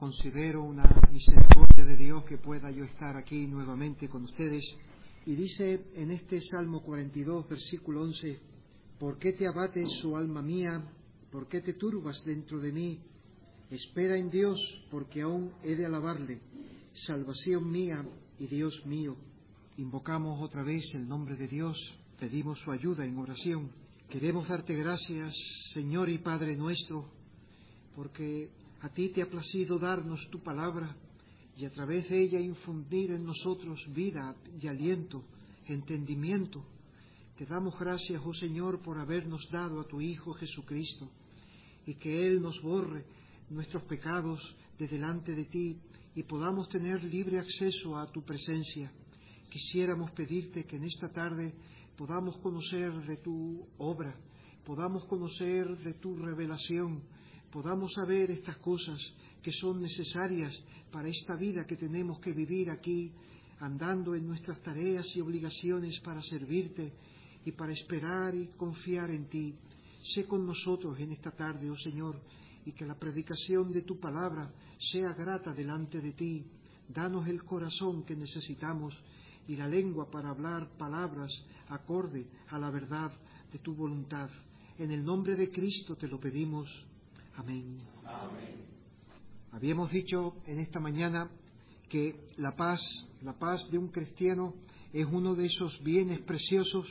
Considero una misericordia de Dios que pueda yo estar aquí nuevamente con ustedes. Y dice en este Salmo 42, versículo 11: ¿Por qué te abates, oh alma mía? ¿Por qué te turbas dentro de mí? Espera en Dios, porque aún he de alabarle, salvación mía y Dios mío. Invocamos otra vez el nombre de Dios, pedimos su ayuda en oración. Queremos darte gracias, Señor y Padre nuestro, porque a ti te ha placido darnos tu palabra y a través de ella infundir en nosotros vida y aliento, entendimiento. Te damos gracias, oh Señor, por habernos dado a tu Hijo Jesucristo y que Él nos borre nuestros pecados de delante de ti y podamos tener libre acceso a tu presencia. Quisiéramos pedirte que en esta tarde podamos conocer de tu obra, podamos conocer de tu revelación, podamos saber estas cosas que son necesarias para esta vida que tenemos que vivir aquí, andando en nuestras tareas y obligaciones para servirte y para esperar y confiar en ti. Sé con nosotros en esta tarde, oh Señor, y que la predicación de tu palabra sea grata delante de ti. Danos el corazón que necesitamos y la lengua para hablar palabras acorde a la verdad de tu voluntad. En el nombre de Cristo te lo pedimos. Amén. Amén. Habíamos dicho en esta mañana que la paz de un cristiano es uno de esos bienes preciosos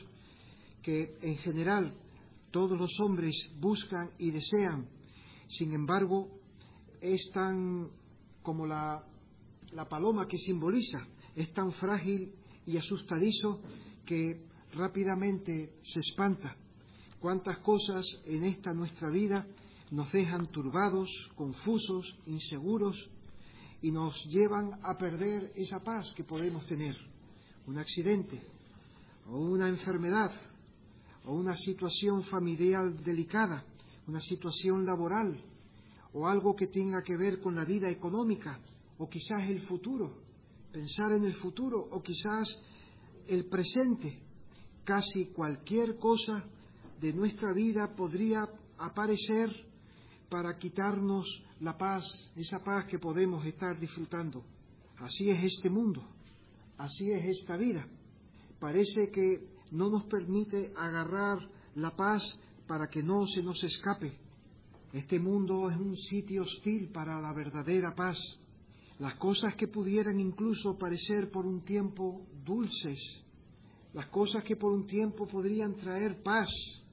que en general todos los hombres buscan y desean. Sin embargo, es tan como la paloma que simboliza, es tan frágil y asustadizo que rápidamente se espanta. Cuántas cosas en esta nuestra vida nos dejan turbados, confusos, inseguros y nos llevan a perder esa paz que podemos tener. Un accidente o una enfermedad o una situación familiar delicada, una situación laboral o algo que tenga que ver con la vida económica o quizás el futuro, pensar en el futuro o quizás el presente. Casi cualquier cosa de nuestra vida podría aparecer para quitarnos la paz, esa paz que podemos estar disfrutando. Así es este mundo, así es esta vida. Parece que no nos permite agarrar la paz para que no se nos escape. Este mundo es un sitio hostil para la verdadera paz. Las cosas que pudieran incluso parecer por un tiempo dulces, las cosas que por un tiempo podrían traer paz,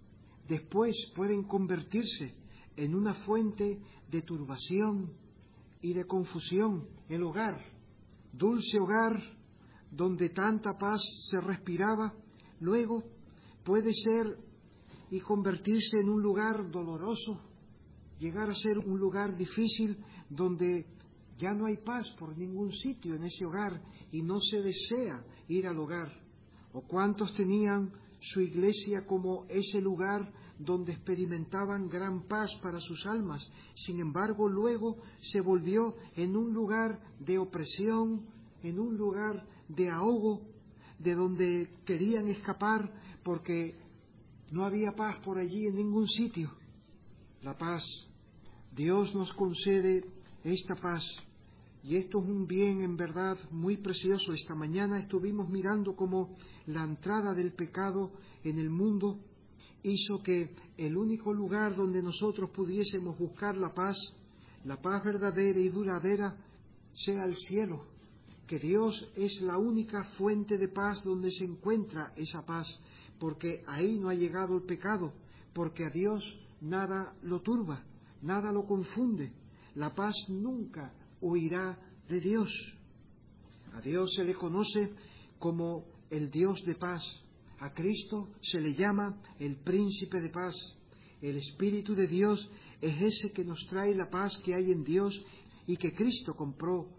después pueden convertirse en una fuente de turbación y de confusión. El hogar, dulce hogar, donde tanta paz se respiraba, luego puede ser y convertirse en un lugar doloroso, llegar a ser un lugar difícil donde ya no hay paz por ningún sitio en ese hogar y no se desea ir al hogar. ¿O cuántos tenían su iglesia como ese lugar donde experimentaban gran paz para sus almas? Sin embargo, luego se volvió en un lugar de opresión, en un lugar de ahogo, de donde querían escapar porque no había paz por allí en ningún sitio. La paz, Dios nos concede esta paz. Y esto es un bien en verdad muy precioso. Esta mañana estuvimos mirando cómo la entrada del pecado en el mundo hizo que el único lugar donde nosotros pudiésemos buscar la paz verdadera y duradera, sea el cielo. Que Dios es la única fuente de paz donde se encuentra esa paz, porque ahí no ha llegado el pecado, porque a Dios nada lo turba, nada lo confunde. La paz nunca huirá de Dios. A Dios se le conoce como el Dios de paz. A Cristo se le llama el Príncipe de paz. El Espíritu de Dios es ese que nos trae la paz que hay en Dios y que Cristo compró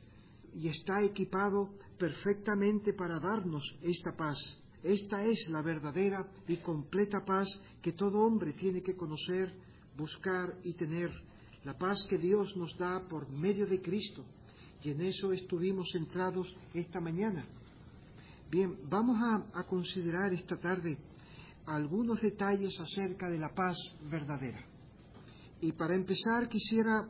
y está equipado perfectamente para darnos esta paz. Esta es la verdadera y completa paz que todo hombre tiene que conocer, buscar y tener. La paz que Dios nos da por medio de Cristo. Y en eso estuvimos centrados esta mañana. Bien, vamos a considerar esta tarde algunos detalles acerca de la paz verdadera. Y para empezar quisiera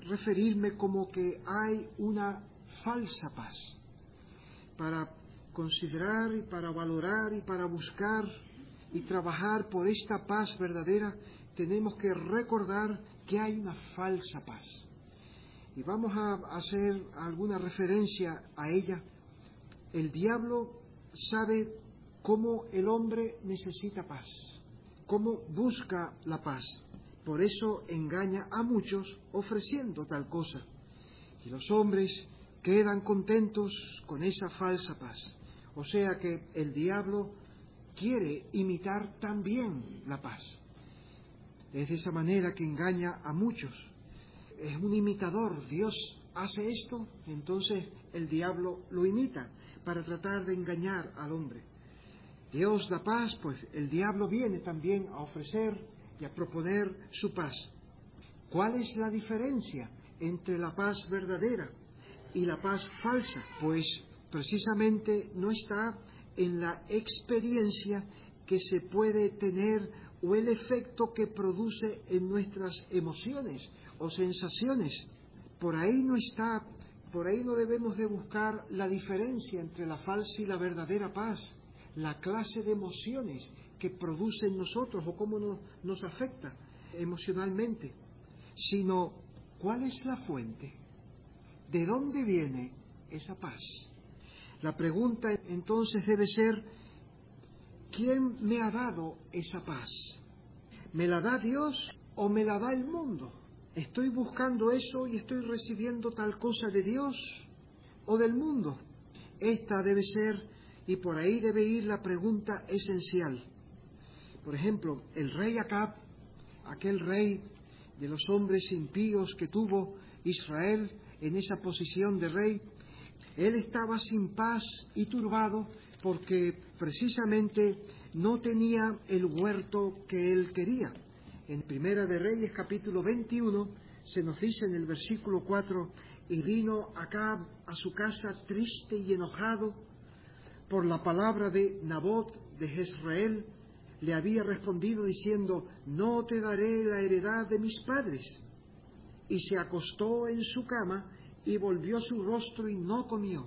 referirme como que hay una falsa paz. Para considerar y para valorar y para buscar y trabajar por esta paz verdadera, tenemos que recordar que hay una falsa paz. Y vamos a hacer alguna referencia a ella. El diablo sabe cómo el hombre necesita paz, cómo busca la paz. Por eso engaña a muchos ofreciendo tal cosa. Y los hombres quedan contentos con esa falsa paz. O sea que el diablo quiere imitar también la paz. Es de esa manera que engaña a muchos. Es un imitador. Dios hace esto, entonces el diablo lo imita para tratar de engañar al hombre. Dios da paz, pues el diablo viene también a ofrecer y a proponer su paz. ¿Cuál es la diferencia entre la paz verdadera y la paz falsa? Pues precisamente no está en la experiencia que se puede tener o el efecto que produce en nuestras emociones o sensaciones. Por ahí no está, por ahí no debemos de buscar la diferencia entre la falsa y la verdadera paz, la clase de emociones que produce en nosotros o cómo nos afecta emocionalmente, sino cuál es la fuente, de dónde viene esa paz. La pregunta entonces debe ser, ¿quién me ha dado esa paz? ¿Me la da Dios o me la da el mundo? ¿Estoy buscando eso y estoy recibiendo tal cosa de Dios o del mundo? Esta debe ser, y por ahí debe ir la pregunta esencial. Por ejemplo, el rey Acab, aquel rey de los hombres impíos que tuvo Israel en esa posición de rey, él estaba sin paz y turbado porque precisamente no tenía el huerto que él quería. En Primera de Reyes, capítulo 21, se nos dice en el versículo 4, y vino Acab a su casa triste y enojado por la palabra de Nabot de Jezreel. Le había respondido diciendo, no te daré la heredad de mis padres. Y se acostó en su cama y volvió su rostro y no comió.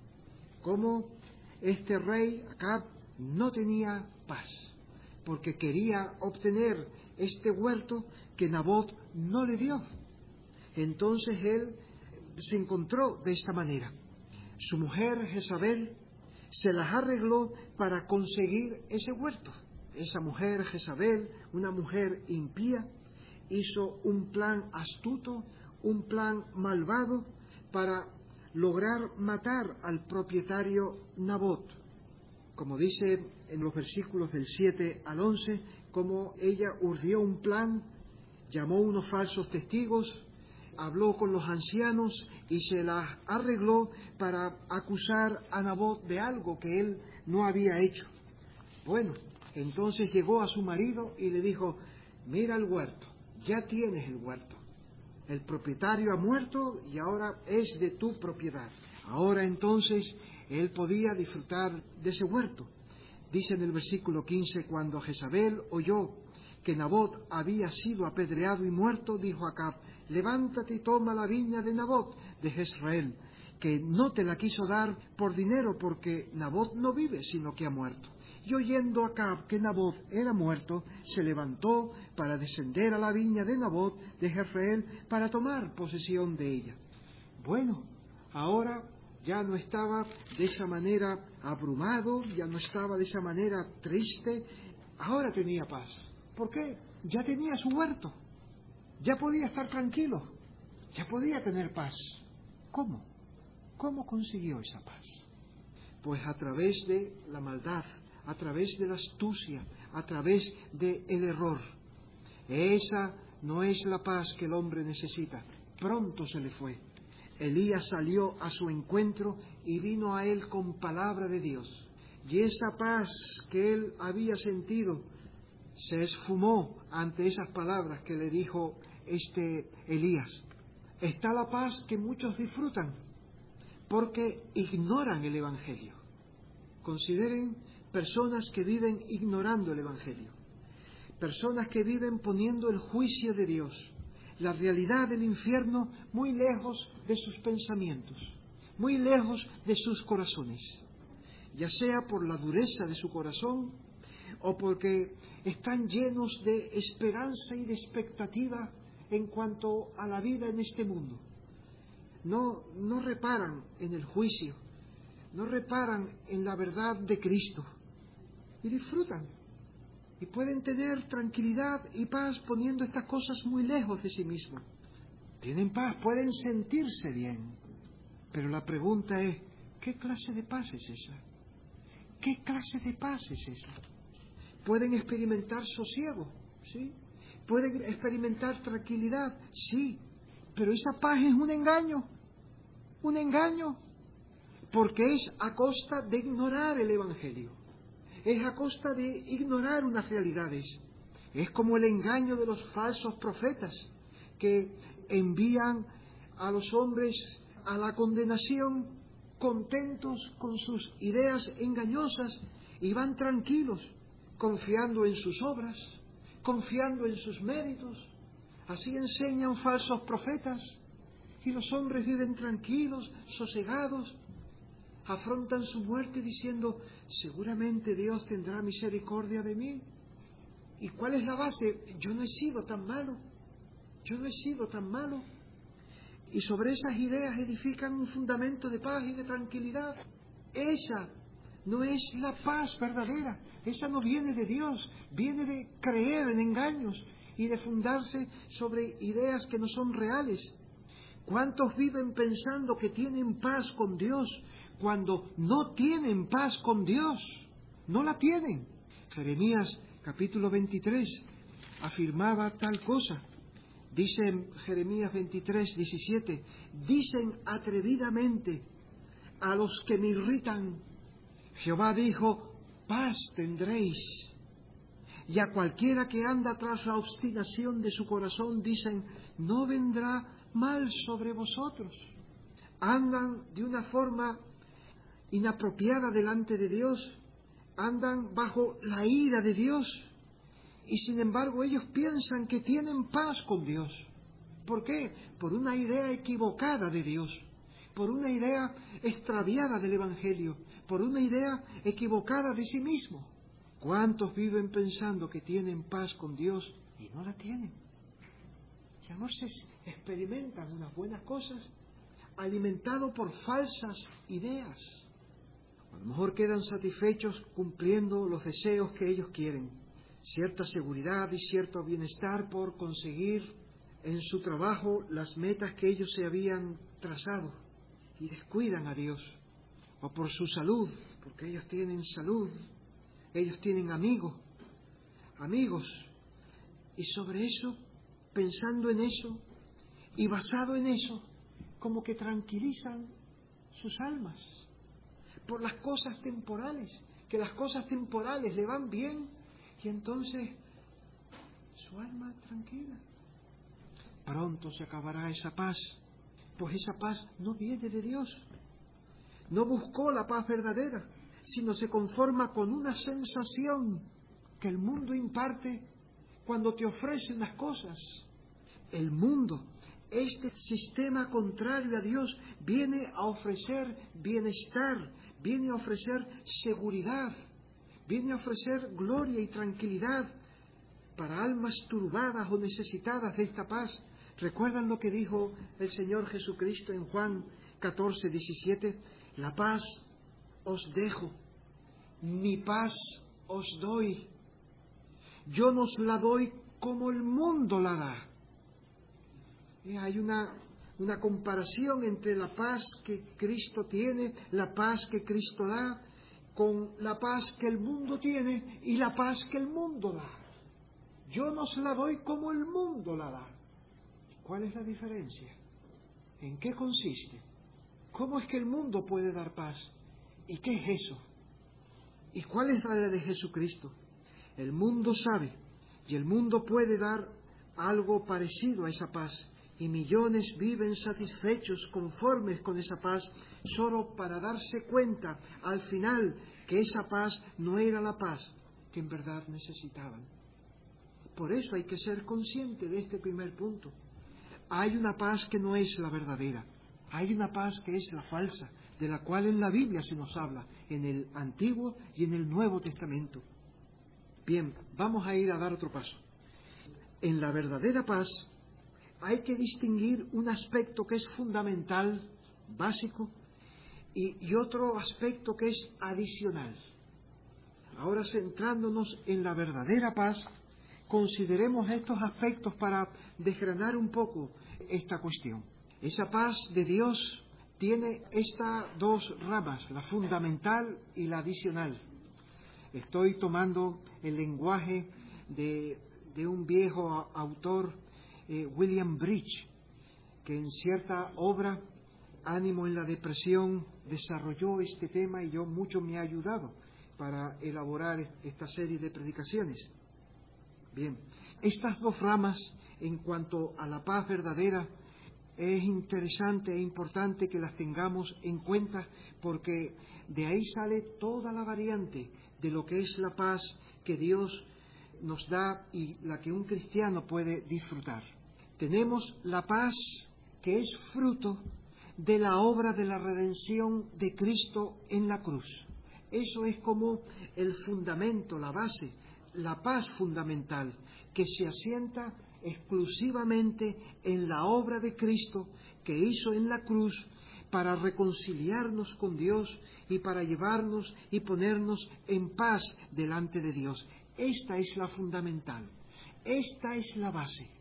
Como este rey Acab no tenía paz, porque quería obtener este huerto que Nabot no le dio. Entonces él se encontró de esta manera. Su mujer Jezabel se las arregló para conseguir ese huerto. Esa mujer Jezabel, una mujer impía, hizo un plan astuto, un plan malvado para lograr matar al propietario Nabot. Como dice en los versículos del 7 al 11, como ella urdió un plan, llamó unos falsos testigos, habló con los ancianos y se las arregló para acusar a Nabot de algo que él no había hecho. Bueno, entonces llegó a su marido y le dijo, mira el huerto, ya tienes el huerto. El propietario ha muerto y ahora es de tu propiedad. Ahora entonces él podía disfrutar de ese huerto. Dice en el versículo 15, cuando Jezabel oyó que Nabot había sido apedreado y muerto, dijo a Acab, levántate y toma la viña de Nabot de Jezreel, que no te la quiso dar por dinero, porque Nabot no vive, sino que ha muerto. Y oyendo Acab que Nabot era muerto, se levantó para descender a la viña de Nabot de Jezreel para tomar posesión de ella. Bueno, ahora ya no estaba de esa manera abrumado, ya no estaba de esa manera triste, ahora tenía paz. ¿Por qué? Ya tenía su huerto, ya podía estar tranquilo, ya podía tener paz. ¿Cómo? ¿Cómo consiguió esa paz? Pues a través de la maldad, a través de la astucia, a través del error. Esa no es la paz que el hombre necesita. Pronto se le fue. Elías salió a su encuentro y vino a él con palabra de Dios. Y esa paz que él había sentido se esfumó ante esas palabras que le dijo Elías. Está la paz que muchos disfrutan porque ignoran el Evangelio. Consideren personas que viven ignorando el Evangelio, personas que viven poniendo el juicio de Dios, la realidad del infierno muy lejos de sus pensamientos, muy lejos de sus corazones, ya sea por la dureza de su corazón o porque están llenos de esperanza y de expectativa en cuanto a la vida en este mundo. No reparan en el juicio, no reparan en la verdad de Cristo y disfrutan y pueden tener tranquilidad y paz poniendo estas cosas muy lejos de sí mismos. Tienen paz, pueden sentirse bien, pero la pregunta es, ¿qué clase de paz es esa? ¿Qué clase de paz es esa? Pueden experimentar sosiego, ¿sí? Pueden experimentar tranquilidad, sí, pero esa paz es un engaño, porque es a costa de ignorar el Evangelio, es a costa de ignorar unas realidades. Es como el engaño de los falsos profetas que envían a los hombres a la condenación contentos con sus ideas engañosas y van tranquilos, confiando en sus obras, confiando en sus méritos. Así enseñan falsos profetas y los hombres viven tranquilos, sosegados, afrontan su muerte diciendo, seguramente Dios tendrá misericordia de mí. ¿Y cuál es la base? Yo no he sido tan malo. Y sobre esas ideas edifican un fundamento de paz y de tranquilidad. Esa no es la paz verdadera, esa no viene de Dios, viene de creer en engaños y de fundarse sobre ideas que no son reales. ¿Cuántos viven pensando que tienen paz con Dios cuando no tienen paz con Dios? No la tienen. Jeremías capítulo 23 afirmaba tal cosa. Dice en Jeremías 23, 17, dicen atrevidamente a los que me irritan, Jehová dijo, paz tendréis. Y a cualquiera que anda tras la obstinación de su corazón dicen, no vendrá mal sobre vosotros. Andan de una forma inapropiada delante de Dios, andan bajo la ira de Dios y sin embargo ellos piensan que tienen paz con Dios. ¿Por qué? Por una idea equivocada de Dios, por una idea extraviada del Evangelio, por una idea equivocada de sí mismo. ¿Cuántos viven pensando que tienen paz con Dios y no la tienen? Ya no se experimentan unas buenas cosas alimentados por falsas ideas. A lo mejor quedan satisfechos cumpliendo los deseos que ellos quieren, cierta seguridad y cierto bienestar por conseguir en su trabajo las metas que ellos se habían trazado y descuidan a Dios, o por su salud, porque ellos tienen salud, ellos tienen amigos, y sobre eso, pensando en eso y basado en eso, como que tranquilizan sus almas por las cosas temporales, que las cosas temporales le van bien y entonces su alma tranquila. Pronto se acabará esa paz, pues esa paz no viene de Dios. No buscó la paz verdadera, sino se conforma con una sensación que el mundo imparte cuando te ofrece unas cosas. El mundo, este sistema contrario a Dios, viene a ofrecer bienestar, viene a ofrecer seguridad, viene a ofrecer gloria y tranquilidad para almas turbadas o necesitadas de esta paz. ¿Recuerdan lo que dijo el Señor Jesucristo en Juan 14, 17? La paz os dejo, mi paz os doy. Yo no os la doy como el mundo la da. Hay una comparación entre la paz que Cristo tiene, la paz que Cristo da, con la paz que el mundo tiene y la paz que el mundo da. Yo no os la doy como el mundo la da. ¿Cuál es la diferencia? ¿En qué consiste? ¿Cómo es que el mundo puede dar paz? ¿Y qué es eso? ¿Y cuál es la de Jesucristo? El mundo sabe y el mundo puede dar algo parecido a esa paz. Y millones viven satisfechos, conformes con esa paz, solo para darse cuenta al final que esa paz no era la paz que en verdad necesitaban. Por eso hay que ser consciente de este primer punto. hay una paz que no es la verdadera. Hay una paz que es la falsa, de la cual en la Biblia se nos habla, en el Antiguo y en el Nuevo Testamento. Bien, vamos a ir a dar otro paso. En la verdadera paz hay que distinguir un aspecto que es fundamental, básico, y otro aspecto que es adicional. Ahora, centrándonos en la verdadera paz, consideremos estos aspectos para desgranar un poco esta cuestión. Esa paz de Dios tiene estas dos ramas, la fundamental y la adicional. Estoy tomando el lenguaje de un viejo autor, William Bridge, que en cierta obra, Ánimo en la Depresión, desarrolló este tema y mucho me ha ayudado para elaborar esta serie de predicaciones. Bien, estas dos ramas, en cuanto a la paz verdadera, es interesante e importante que las tengamos en cuenta, porque de ahí sale toda la variante de lo que es la paz que Dios nos da y la que un cristiano puede disfrutar. Tenemos la paz que es fruto de la obra de la redención de Cristo en la cruz. Eso es como el fundamento, la base, la paz fundamental, que se asienta exclusivamente en la obra de Cristo que hizo en la cruz para reconciliarnos con Dios y para llevarnos y ponernos en paz delante de Dios. Esta es la fundamental, esta es la base.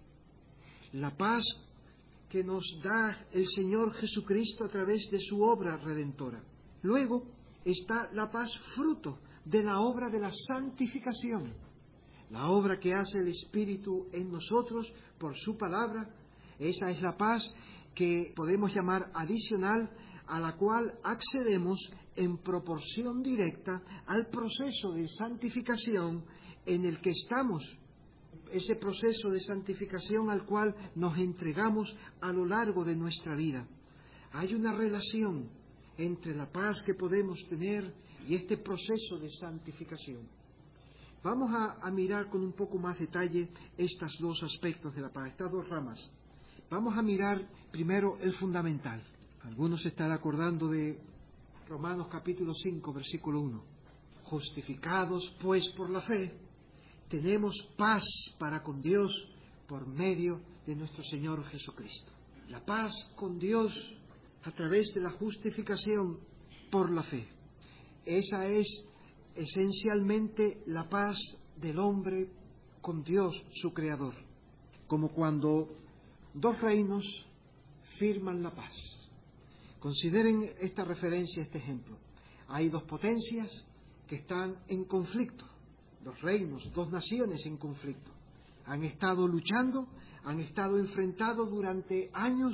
La paz que nos da el Señor Jesucristo a través de su obra redentora. Luego está la paz fruto de la obra de la santificación, la obra que hace el Espíritu en nosotros por su palabra. Esa es la paz que podemos llamar adicional, a la cual accedemos en proporción directa al proceso de santificación en el que estamos, ese proceso de santificación al cual nos entregamos a lo largo de nuestra vida. Hay una relación entre la paz que podemos tener y este proceso de santificación. Vamos a mirar con un poco más detalle estos dos aspectos de la paz, estas dos ramas. Vamos a mirar primero el fundamental. Algunos se están acordando de Romanos capítulo 5, versículo 1. Justificados pues por la fe, tenemos paz para con Dios por medio de nuestro Señor Jesucristo. La paz con Dios a través de la justificación por la fe. Esa es esencialmente la paz del hombre con Dios, su Creador. Como cuando dos reinos firman la paz. Consideren esta referencia, este ejemplo. Hay dos potencias que están en conflicto, dos reinos, dos naciones en conflicto. Han estado luchando, han estado enfrentados durante años.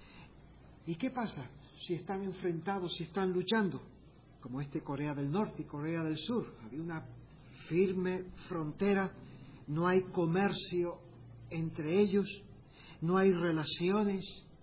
¿Y qué pasa si están enfrentados, si están luchando? Como Corea del Norte y Corea del Sur. Había una firme frontera, no hay comercio entre ellos, no hay relaciones,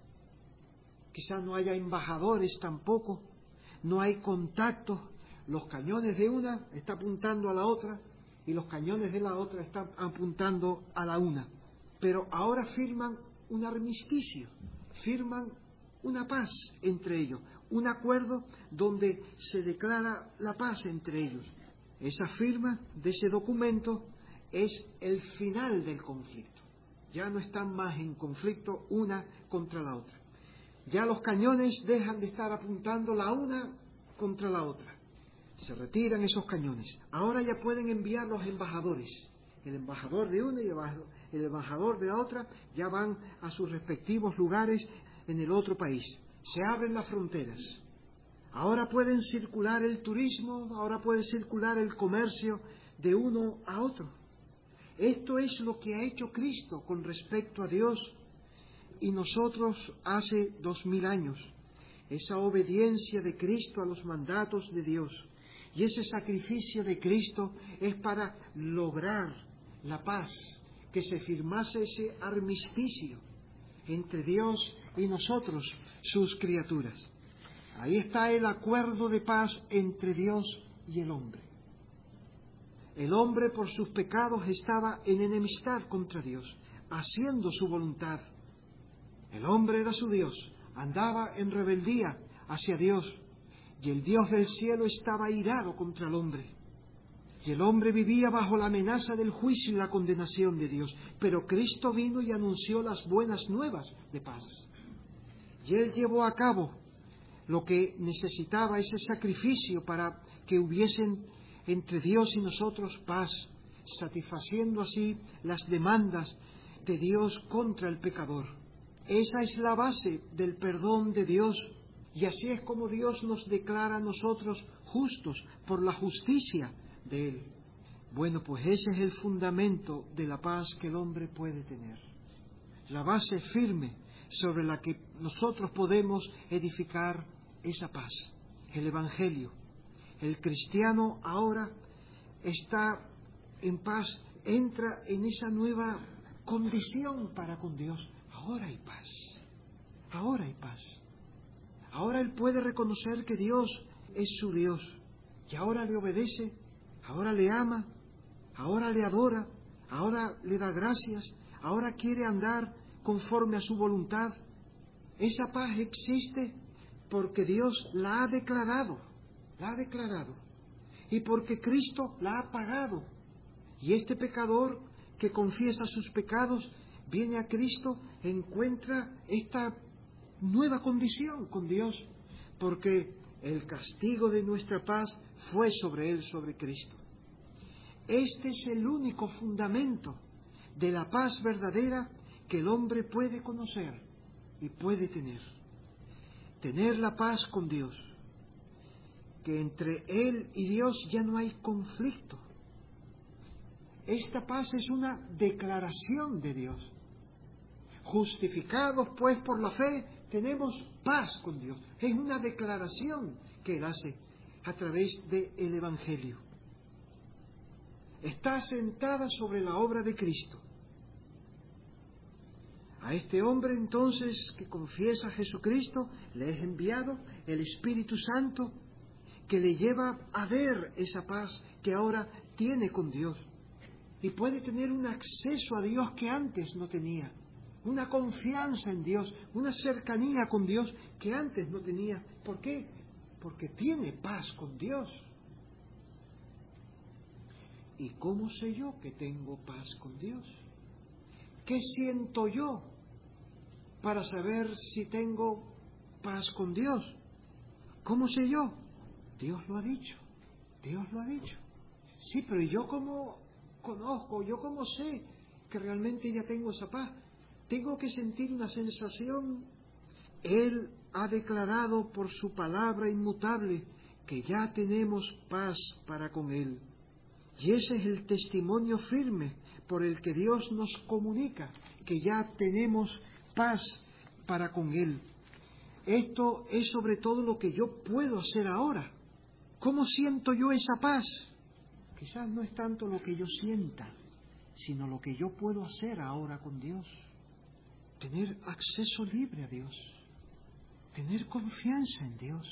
quizás no haya embajadores tampoco, no hay contacto. Los cañones de una están apuntando a la otra y los cañones de la otra están apuntando a la una. Pero ahora firman un armisticio, firman una paz entre ellos, un acuerdo donde se declara la paz entre ellos. Esa firma de ese documento es el final del conflicto. Ya no están más en conflicto una contra la otra. Ya los cañones dejan de estar apuntando la una contra la otra. Se retiran esos cañones. Ahora ya pueden enviar los embajadores. El embajador de una y el embajador de la otra ya van a sus respectivos lugares en el otro país. Se abren las fronteras. Ahora pueden circular el turismo, ahora puede circular el comercio de uno a otro. Esto es lo que ha hecho Cristo con respecto a Dios y nosotros hace 2000 años. Esa obediencia de Cristo a los mandatos de Dios y ese sacrificio de Cristo es para lograr la paz, que se firmase ese armisticio entre Dios y nosotros, sus criaturas. Ahí está el acuerdo de paz entre Dios y el hombre. El hombre por sus pecados estaba en enemistad contra Dios, haciendo su voluntad. El hombre era su Dios, andaba en rebeldía hacia Dios, y el Dios del cielo estaba airado contra el hombre. Y el hombre vivía bajo la amenaza del juicio y la condenación de Dios. Pero Cristo vino y anunció las buenas nuevas de paz. Y Él llevó a cabo lo que necesitaba, ese sacrificio para que hubiesen entre Dios y nosotros paz, satisfaciendo así las demandas de Dios contra el pecador. Esa es la base del perdón de Dios. Y así es como Dios nos declara a nosotros justos por la justicia de Él. Bueno, pues ese es el fundamento de la paz que el hombre puede tener. La base firme sobre la que nosotros podemos edificar esa paz. El Evangelio. El cristiano ahora está en paz, entra en esa nueva condición para con Dios. Ahora hay paz. Ahora hay paz. Ahora él puede reconocer que Dios es su Dios. Y ahora le obedece, ahora le ama, ahora le adora, ahora le da gracias, ahora quiere andar conforme a su voluntad. Esa paz existe porque Dios la ha declarado, y porque Cristo la ha pagado. Y este pecador que confiesa sus pecados, viene a Cristo, encuentra esta nueva condición con Dios, porque el castigo de nuestra paz fue sobre él, sobre Cristo. Este es el único fundamento de la paz verdadera que el hombre puede conocer y puede tener. Tener la paz con Dios, que entre él y Dios ya no hay conflicto. Esta paz es una declaración de Dios. Justificados pues por la fe, tenemos paz con Dios. Es una declaración que Él hace a través del Evangelio. Está asentada sobre la obra de Cristo. A este hombre entonces que confiesa a Jesucristo, le es enviado el Espíritu Santo que le lleva a ver esa paz que ahora tiene con Dios. Y puede tener un acceso a Dios que antes no tenía. Una confianza en Dios, una cercanía con Dios que antes no tenía. ¿Por qué? Porque tiene paz con Dios. ¿Y cómo sé yo que tengo paz con Dios? ¿Qué siento yo para saber si tengo paz con Dios? ¿Cómo sé yo? Dios lo ha dicho. Dios lo ha dicho. Sí, pero ¿yo cómo conozco? ¿Yo cómo sé que realmente ya tengo esa paz? Tengo que sentir una sensación. Él ha declarado por su palabra inmutable que ya tenemos paz para con Él. Y ese es el testimonio firme por el que Dios nos comunica que ya tenemos paz para con Él. Esto es sobre todo lo que yo puedo hacer ahora. ¿Cómo siento yo esa paz? Quizás no es tanto lo que yo sienta, sino lo que yo puedo hacer ahora con Dios. Tener acceso libre a Dios, tener confianza en Dios,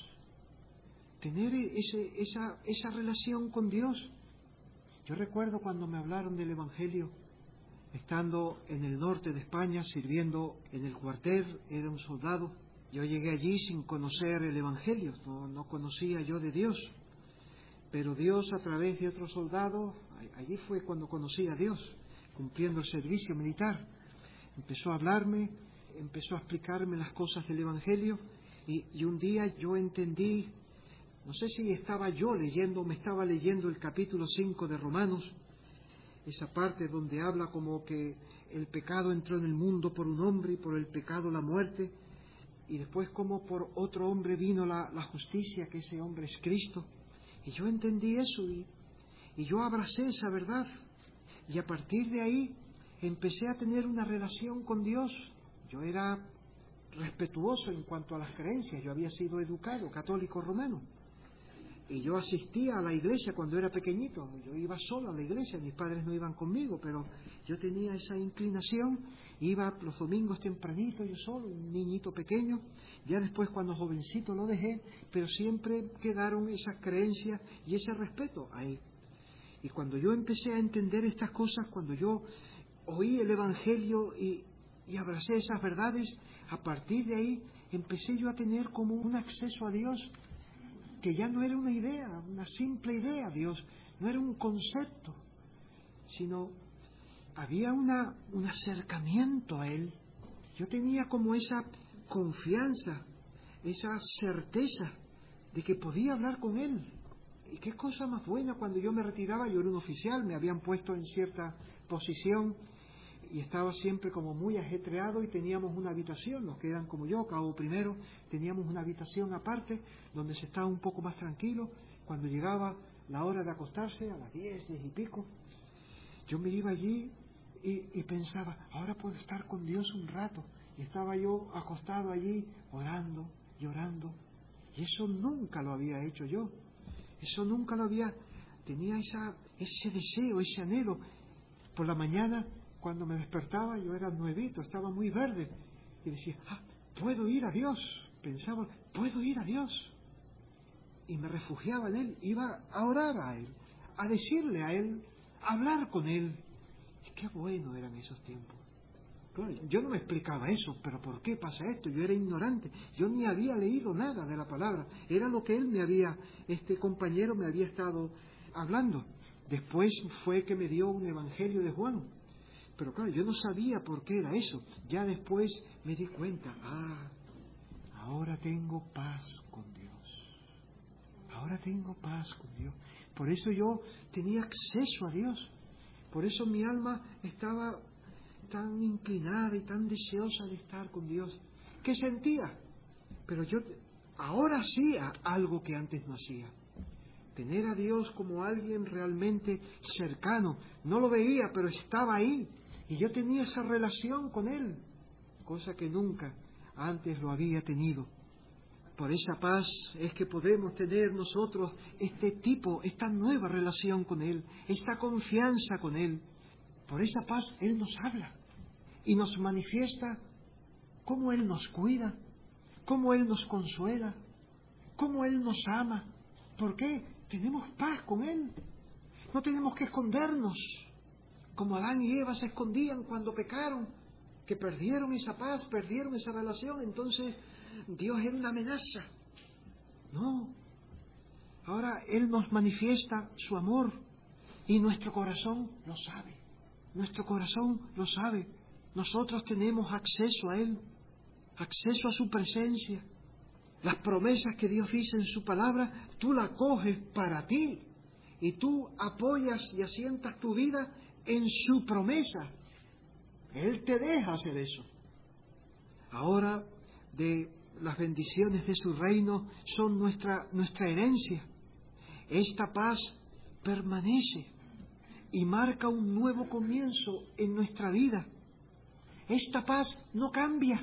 tener esa relación con Dios. Yo recuerdo cuando me hablaron del Evangelio, estando en el norte de España, sirviendo en el cuartel, era un soldado. Yo llegué allí sin conocer el Evangelio, no conocía yo de Dios. Pero Dios, a través de otro soldado, allí fue cuando conocí a Dios, cumpliendo el servicio militar. Empezó a hablarme, empezó a explicarme las cosas del Evangelio, y un día yo entendí, no sé si estaba yo leyendo, me estaba leyendo el capítulo 5 de Romanos, esa parte donde habla como que el pecado entró en el mundo por un hombre y por el pecado la muerte, y después como por otro hombre vino la justicia, que ese hombre es Cristo. Y yo entendí eso y yo abracé esa verdad. Y a partir de ahí empecé a tener una relación con Dios. Yo era respetuoso en cuanto a las creencias. Yo había sido educado católico romano. Y yo asistía a la iglesia cuando era pequeñito. Yo iba solo a la iglesia, mis padres no iban conmigo, pero yo tenía esa inclinación. Iba los domingos tempranito, yo solo, un niñito pequeño. Ya después, cuando jovencito, lo dejé, pero siempre quedaron esas creencias y ese respeto ahí. Y cuando yo empecé a entender estas cosas, cuando yo oí el Evangelio y abracé esas verdades, A partir de ahí empecé yo a tener como un acceso a Dios que ya no era una idea, una simple idea, Dios, no era un concepto, sino había un acercamiento a Él. Yo tenía como esa confianza, esa certeza de que podía hablar con Él. Y qué cosa más buena, cuando yo me retiraba, yo era un oficial, me habían puesto en cierta posición y estaba siempre como muy ajetreado, y teníamos una habitación, los que eran como yo, cabo primero, teníamos una habitación aparte donde se estaba un poco más tranquilo. Cuando llegaba la hora de acostarse, a las 10 y pico, yo me iba allí y pensaba, ahora puedo estar con Dios un rato. Y estaba yo acostado allí, orando y orando. Y eso nunca lo había hecho yo. Eso nunca lo había... Tenía ese deseo, ese anhelo. Por la mañana, cuando me despertaba, yo era nuevito, estaba muy verde. Y decía, puedo ir a Dios. Pensaba, puedo ir a Dios. Y me refugiaba en Él, iba a orar a Él, a decirle a Él, a hablar con Él. Y qué bueno eran esos tiempos. Claro, yo no me explicaba eso, pero ¿por qué pasa esto? Yo era ignorante, yo ni había leído nada de la palabra. Era lo que este compañero me había estado hablando. Después fue que me dio un evangelio de Juan. Pero claro, yo no sabía por qué era eso. Ya después me di cuenta, ahora tengo paz con Dios. Ahora tengo paz con Dios. Por eso yo tenía acceso a Dios. Por eso mi alma estaba tan inclinada y tan deseosa de estar con Dios. ¿Qué sentía? Pero yo ahora hacía algo que antes no hacía. Tener a Dios como alguien realmente cercano. No lo veía, pero estaba ahí. Y yo tenía esa relación con Él, cosa que nunca antes lo había tenido. Por esa paz es que podemos tener nosotros esta nueva relación con Él, esta confianza con Él. Por esa paz Él nos habla y nos manifiesta cómo Él nos cuida, cómo Él nos consuela, cómo Él nos ama. ¿Por qué? Tenemos paz con Él. No tenemos que escondernos, como Adán y Eva se escondían cuando pecaron, que perdieron esa paz, perdieron esa relación, entonces Dios era una amenaza. No. Ahora Él nos manifiesta su amor y nuestro corazón lo sabe. Nuestro corazón lo sabe. Nosotros tenemos acceso a Él, acceso a su presencia. Las promesas que Dios dice en su palabra, tú las coges para ti y tú apoyas y asientas tu vida en su promesa. Él te deja hacer eso. Ahora, de las bendiciones de su reino son nuestra herencia. Esta paz permanece y marca un nuevo comienzo en nuestra vida. Esta paz no cambia,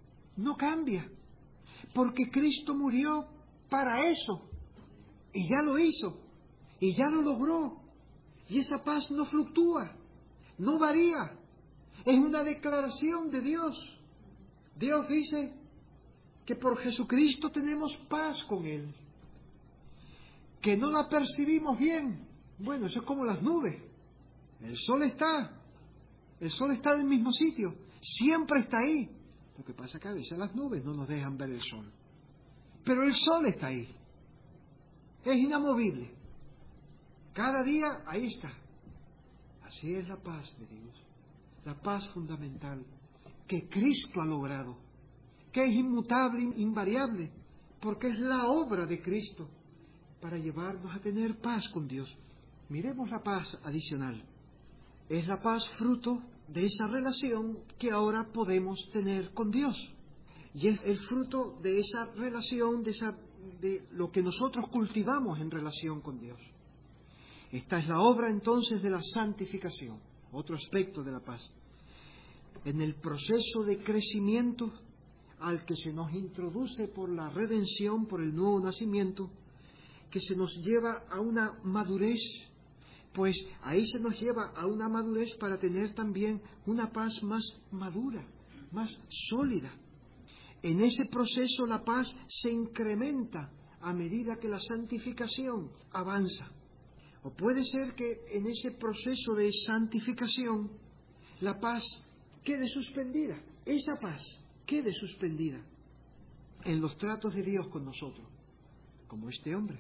porque Cristo murió para eso, y ya lo hizo, y ya lo logró, y esa paz no fluctúa, no varía, es una declaración de Dios. Dios dice que por Jesucristo tenemos paz con Él, que no la percibimos bien. Bueno, eso es como las nubes. El sol está en el mismo sitio, siempre está ahí. Lo que pasa es que a veces las nubes no nos dejan ver el sol. Pero el sol está ahí, es inamovible. Cada día ahí está. Así es la paz de Dios, la paz fundamental que Cristo ha logrado, que es inmutable, invariable, porque es la obra de Cristo para llevarnos a tener paz con Dios. Miremos la paz adicional. Es la paz fruto de esa relación que ahora podemos tener con Dios. Y es el fruto de esa relación, de lo que nosotros cultivamos en relación con Dios. Esta es la obra entonces de la santificación, otro aspecto de la paz. En el proceso de crecimiento al que se nos introduce por la redención, por el nuevo nacimiento, que se nos lleva a una madurez, pues ahí se nos lleva a una madurez para tener también una paz más madura, más sólida. En ese proceso la paz se incrementa a medida que la santificación avanza. O puede ser que en ese proceso de santificación la paz quede suspendida. Esa paz quede suspendida en los tratos de Dios con nosotros, como este hombre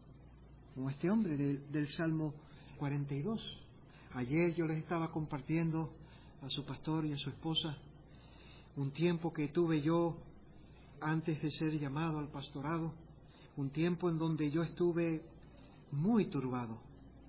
del Salmo 42. Ayer yo les estaba compartiendo a su pastor y a su esposa un tiempo que tuve yo antes de ser llamado al pastorado, un tiempo en donde yo estuve muy turbado.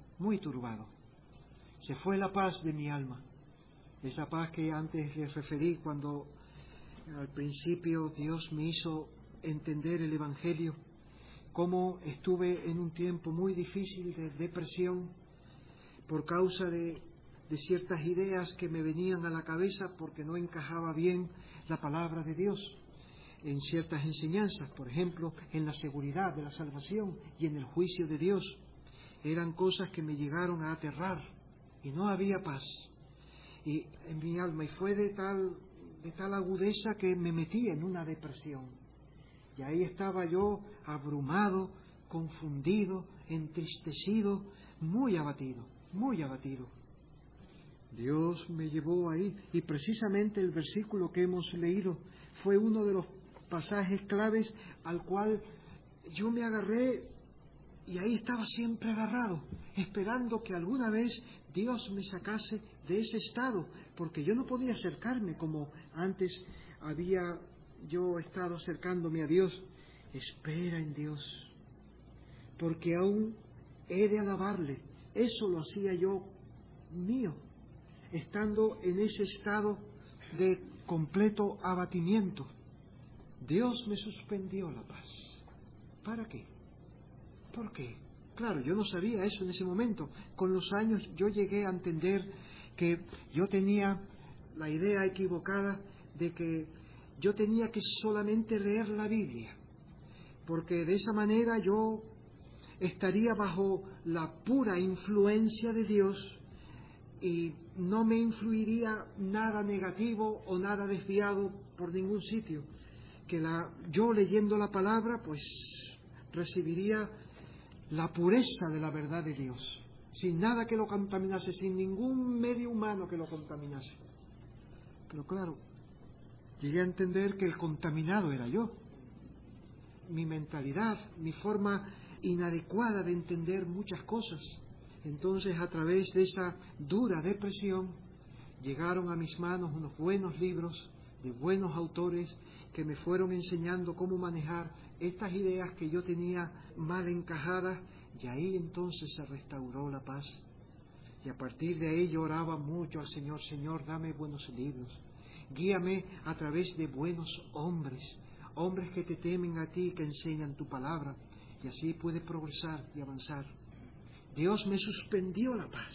Se fue la paz de mi alma, esa paz que antes les referí cuando al principio Dios me hizo entender el Evangelio, cómo estuve en un tiempo muy difícil de depresión por causa de ciertas ideas que me venían a la cabeza porque no encajaba bien la palabra de Dios en ciertas enseñanzas, por ejemplo, en la seguridad de la salvación y en el juicio de Dios. Eran cosas que me llegaron a aterrar y no había paz y en mi alma, y fue de tal agudeza que me metí en una depresión. Y ahí estaba yo abrumado, confundido, entristecido, muy abatido. Dios me llevó ahí, y precisamente el versículo que hemos leído fue uno de los pasajes claves al cual yo me agarré, y ahí estaba siempre agarrado, esperando que alguna vez Dios me sacase de ese estado, porque yo no podía acercarme como antes había yo estado acercándome a Dios. Espera en Dios, porque aún he de alabarle. Eso lo hacía yo mío, estando en ese estado de completo abatimiento. Dios me suspendió la paz. ¿Para qué? ¿Por qué? Claro, yo no sabía eso en ese momento. Con los años yo llegué a entender que yo tenía la idea equivocada de que yo tenía que solamente leer la Biblia, porque de esa manera yo estaría bajo la pura influencia de Dios y no me influiría nada negativo o nada desviado por ningún sitio. Que yo leyendo la palabra, pues recibiría la pureza de la verdad de Dios, sin nada que lo contaminase, sin ningún medio humano que lo contaminase. Pero claro, llegué a entender que el contaminado era yo, mi mentalidad, mi forma inadecuada de entender muchas cosas. Entonces, a través de esa dura depresión, llegaron a mis manos unos buenos libros de buenos autores que me fueron enseñando cómo manejar estas ideas que yo tenía mal encajadas, y ahí entonces se restauró la paz. Y a partir de ahí yo oraba mucho al Señor: Señor, dame buenos libros, guíame a través de buenos hombres que te temen a ti, que enseñan tu palabra, y así pude progresar y avanzar. Dios me suspendió la paz,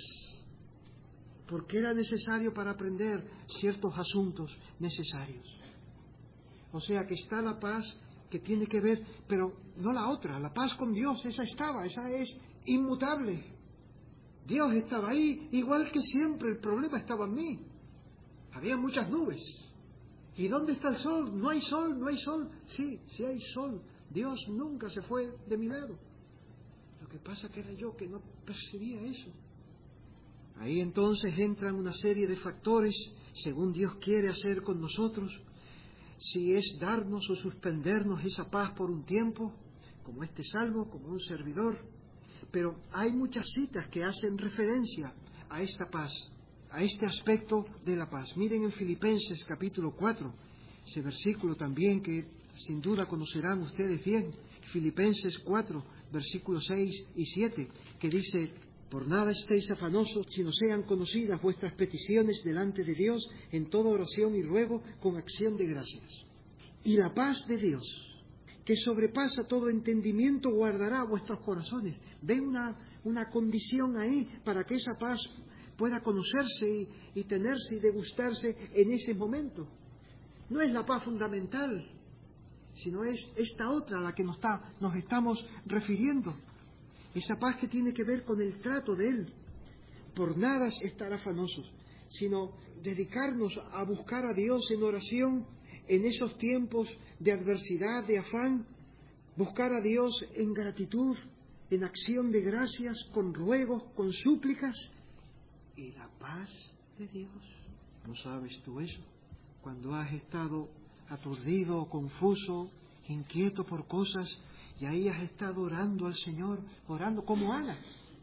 porque era necesario para aprender ciertos asuntos necesarios. O sea que está la paz que tiene que ver, pero no la otra, la paz con Dios, esa es inmutable. Dios estaba ahí, igual que siempre, el problema estaba en mí. Había muchas nubes. ¿Y dónde está el sol? No hay sol. Sí hay sol. Dios nunca se fue de mi lado. Lo que pasa que era yo que no percibía eso. Ahí entonces entran una serie de factores, según Dios quiere hacer con nosotros, si es darnos o suspendernos esa paz por un tiempo, como este salmo, como un servidor. Pero hay muchas citas que hacen referencia a esta paz, a este aspecto de la paz. Miren en Filipenses capítulo 4, ese versículo también que sin duda conocerán ustedes bien, Filipenses 4, versículos 6 y 7, que dice: por nada estéis afanosos, sino sean conocidas vuestras peticiones delante de Dios en toda oración y ruego con acción de gracias. Y la paz de Dios, que sobrepasa todo entendimiento, guardará vuestros corazones. Ven una condición ahí para que esa paz pueda conocerse y tenerse y degustarse en ese momento. No es la paz fundamental, sino es esta otra a la que nos estamos refiriendo. Esa paz que tiene que ver con el trato de Él. Por nada estar afanosos, sino dedicarnos a buscar a Dios en oración en esos tiempos de adversidad, de afán. Buscar a Dios en gratitud, en acción de gracias, con ruegos, con súplicas. Y la paz de Dios. ¿No sabes tú eso? Cuando has estado aturdido o confuso, inquieto por cosas, y ahí has estado orando al Señor, orando como Ana,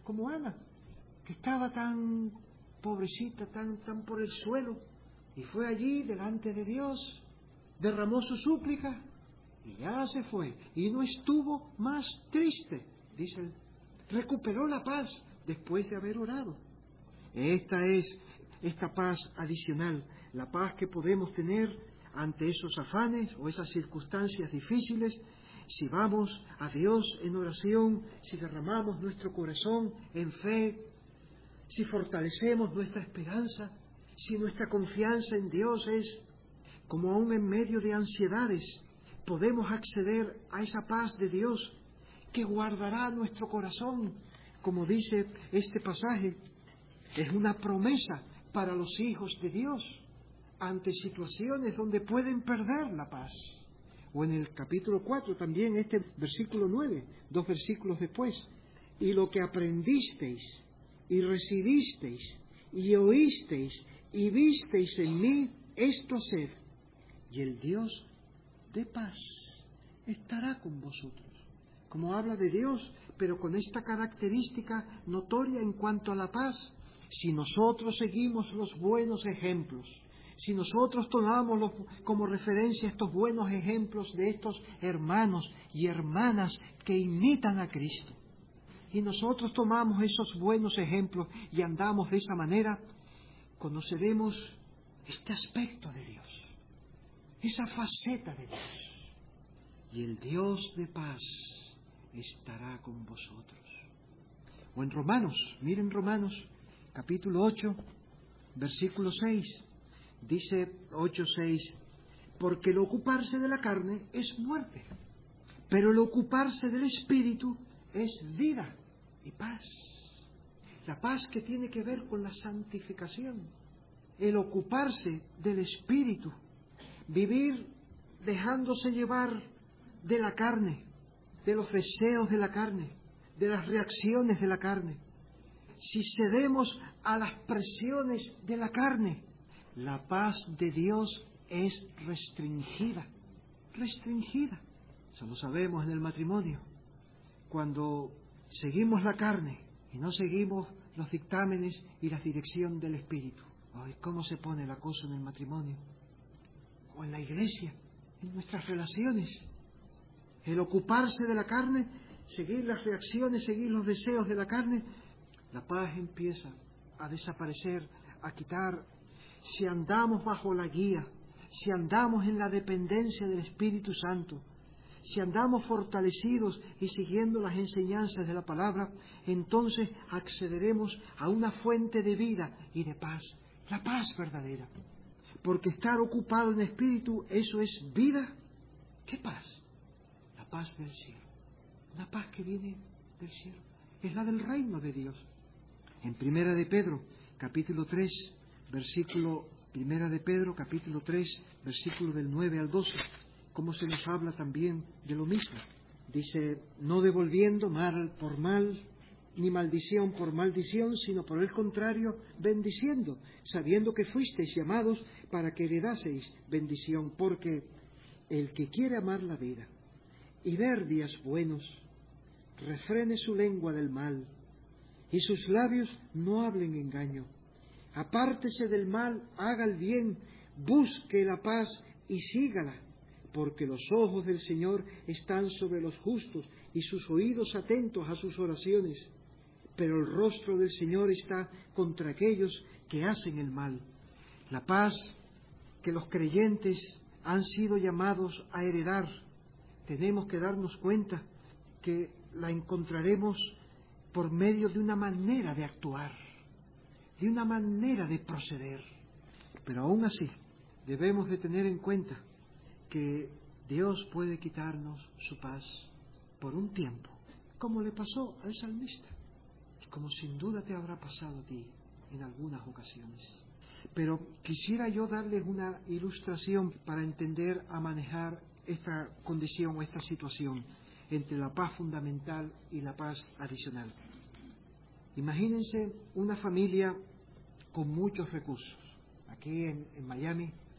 que estaba tan pobrecita, tan por el suelo, y fue allí delante de Dios, derramó su súplica, y ya se fue, y no estuvo más triste, dice él. Recuperó la paz después de haber orado. Esta es esta paz adicional, la paz que podemos tener ante esos afanes o esas circunstancias difíciles, si vamos a Dios en oración, si derramamos nuestro corazón en fe, si fortalecemos nuestra esperanza, si nuestra confianza en Dios es como aún en medio de ansiedades, podemos acceder a esa paz de Dios que guardará nuestro corazón, como dice este pasaje. Es una promesa para los hijos de Dios ante situaciones donde pueden perder la paz. O en el capítulo 4 también este versículo 9, 2 versículos después. Y lo que aprendisteis y recibisteis y oísteis y visteis en mí, esto haced, y el Dios de paz estará con vosotros. Como habla de Dios, pero con esta característica notoria en cuanto a la paz. Si nosotros seguimos los buenos ejemplos, si nosotros tomamos como referencia estos buenos ejemplos de estos hermanos y hermanas que imitan a Cristo, y nosotros tomamos esos buenos ejemplos y andamos de esa manera, conoceremos este aspecto de Dios, esa faceta de Dios. Y el Dios de paz estará con vosotros. O en Romanos, miren Romanos, capítulo 8, versículo 6, dice 8:6, porque el ocuparse de la carne es muerte, pero el ocuparse del Espíritu es vida y paz. La paz que tiene que ver con la santificación, el ocuparse del Espíritu, vivir dejándose llevar de la carne, de los deseos de la carne, de las reacciones de la carne. Si cedemos a las presiones de la carne, la paz de Dios es restringida. Eso lo sabemos en el matrimonio. Cuando seguimos la carne y no seguimos los dictámenes y la dirección del Espíritu. Ay, ¿cómo se pone la cosa en el matrimonio? O en la iglesia, en nuestras relaciones. El ocuparse de la carne, seguir las reacciones, seguir los deseos de la carne, la paz empieza a desaparecer, a quitar. Si andamos bajo la guía, si andamos en la dependencia del Espíritu Santo, si andamos fortalecidos y siguiendo las enseñanzas de la palabra, entonces accederemos a una fuente de vida y de paz, la paz verdadera. Porque estar ocupado en espíritu, eso es vida. ¿Qué paz? La paz del cielo. Una paz que viene del cielo. Es la del reino de Dios. En Primera de Pedro, capítulo 3, versículo del 9 al 12, como se nos habla también de lo mismo. Dice, no devolviendo mal por mal, ni maldición por maldición, sino por el contrario, bendiciendo, sabiendo que fuisteis llamados para que heredaseis bendición, porque el que quiere amar la vida y ver días buenos, refrene su lengua del mal, y sus labios no hablen engaño. Apártese del mal, haga el bien, busque la paz y sígala, porque los ojos del Señor están sobre los justos y sus oídos atentos a sus oraciones, pero el rostro del Señor está contra aquellos que hacen el mal. La paz que los creyentes han sido llamados a heredar, tenemos que darnos cuenta que la encontraremos por medio de una manera de actuar, de una manera de proceder. Pero aún así, debemos de tener en cuenta que Dios puede quitarnos su paz por un tiempo, como le pasó al salmista, y como sin duda te habrá pasado a ti en algunas ocasiones. Pero quisiera yo darles una ilustración para entender a manejar esta condición o esta situación entre la paz fundamental y la paz adicional. Imagínense una familia con muchos recursos. Aquí en Miami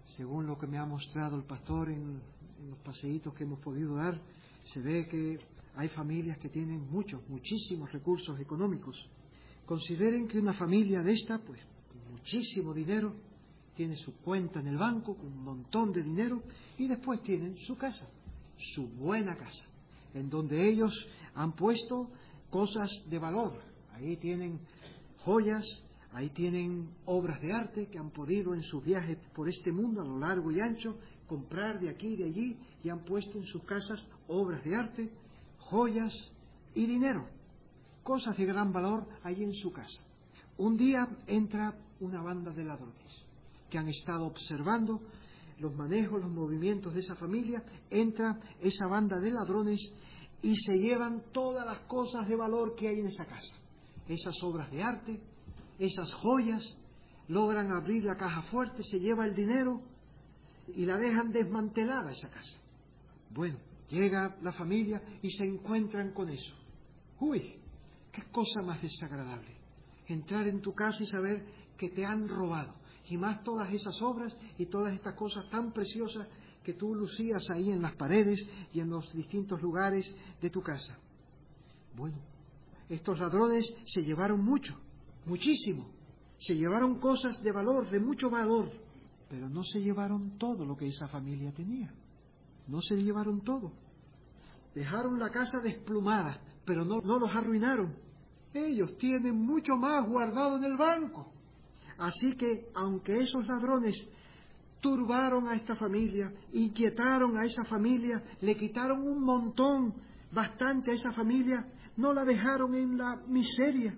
Según lo que me ha mostrado el pastor en los paseitos que hemos podido dar, se ve que hay familias que tienen muchísimos recursos económicos. Consideren que una familia de esta, pues, con muchísimo dinero, tiene su cuenta en el banco con un montón de dinero y después tienen su casa, su buena casa, en donde ellos han puesto cosas de valor. Ahí tienen joyas, ahí tienen obras de arte que han podido en sus viajes por este mundo a lo largo y ancho comprar de aquí y de allí y han puesto en sus casas obras de arte, joyas y dinero, cosas de gran valor ahí en su casa. Un día entra una banda de ladrones que han estado observando los manejos, los movimientos de esa familia. Entra esa banda de ladrones y se llevan todas las cosas de valor que hay en esa casa, esas obras de arte, esas joyas. Logran abrir la caja fuerte, se lleva el dinero y la dejan desmantelada esa casa. Bueno, llega la familia y se encuentran con eso. ¡Uy! ¡Qué cosa más desagradable! Entrar en tu casa y saber que te han robado. Y más todas esas obras y todas estas cosas tan preciosas que tú lucías ahí en las paredes y en los distintos lugares de tu casa. Bueno, estos ladrones se llevaron muchísimo. Se llevaron cosas de valor, de mucho valor, pero no se llevaron todo lo que esa familia tenía. No se llevaron todo. Dejaron la casa desplumada, pero no los arruinaron. Ellos tienen mucho más guardado en el banco. Así que, aunque esos ladrones turbaron a esta familia, inquietaron a esa familia, le quitaron un montón, bastante a esa familia, no la dejaron en la miseria.